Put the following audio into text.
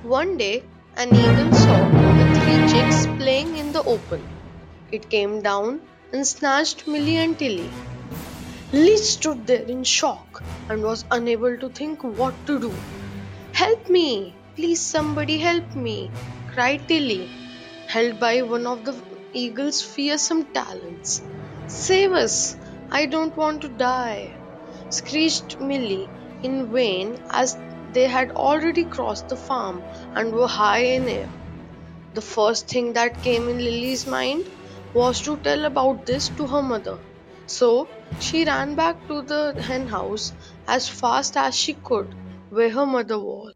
One day, an eagle saw the three chicks playing in the open. It came down and snatched Millie and Tilly. Lily stood there in shock and was unable to think what to do. Help me! Please, somebody help me! Cried Tilly, held by one of the eagle's fearsome talons. Save us! I don't want to die! Screeched Millie in vain as they had already crossed the farm and were high in air. The first thing that came in Lily's mind was to tell about this to her mother. So she ran back to the hen house as fast as she could, where her mother was.